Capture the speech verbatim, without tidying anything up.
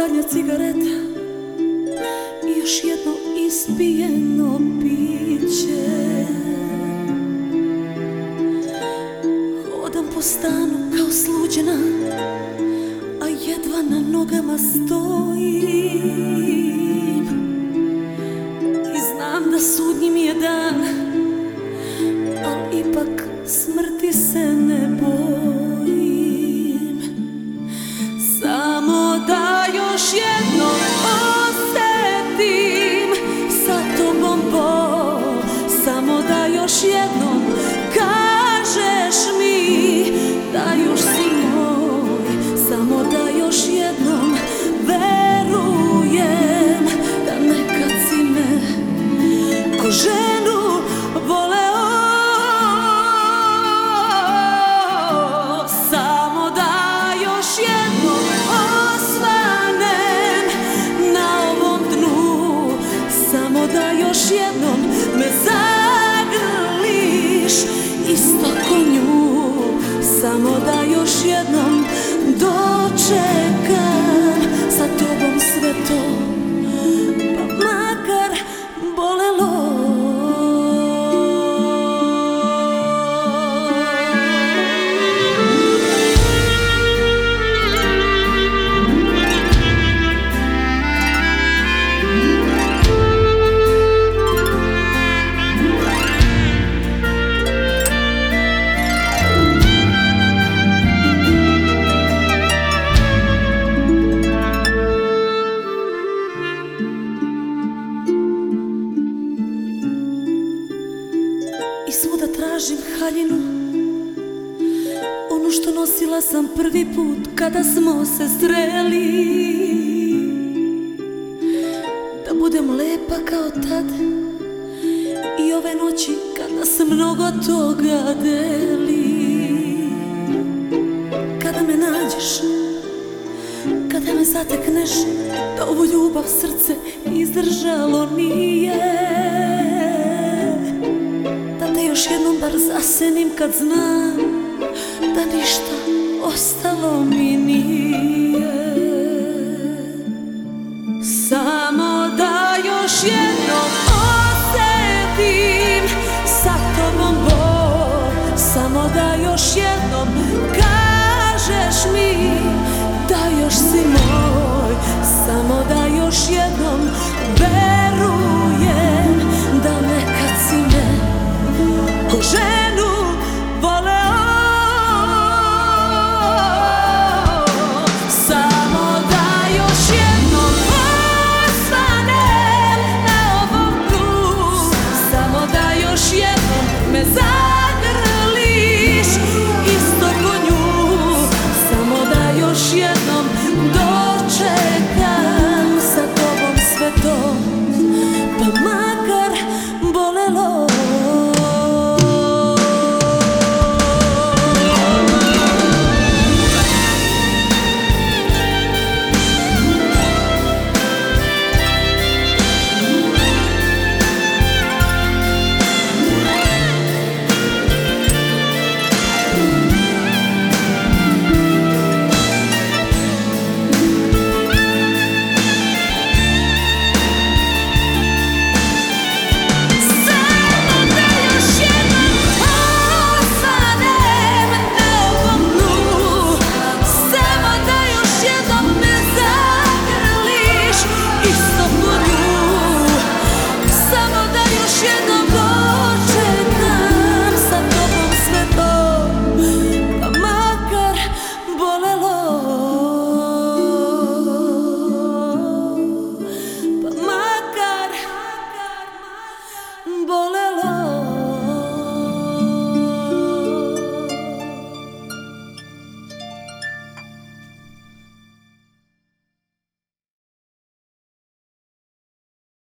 zadnja cigareta i još jedno ispijeno piće. Hodam po stanu kao sluđena, a jedva na nogama stojim. I znam da sudnji mi je dan, al ipak smrti se ne bojim. Samo da još jednom osjetim sa tobom bol, samo da još jednom kažeš mi da još si moj, samo da još jednom verujem da nekad si me ko ženu voleo. Samo da još jednom osvanem na ovom dnu, samo da još jednom me zagrliš isto ko nju, samo da još jednom dočekam sa tobom sve to, pa makar bolelo. I svuda tražim haljinu, onu što nosila sam prvi put kada smo se sreli. Da budem lepa kao tad i ove noći kada se mnogo toga deli. Kada me nađeš, kada me zatekneš, da ovu ljubav srce izdržalo nije. Još jednom bar zasenim kad znam da ništa ostalo mi nije. Samo da još jednom osjetim sa tobom bol, samo da još jednom kažeš mi da još si moj, samo da još jednom verujem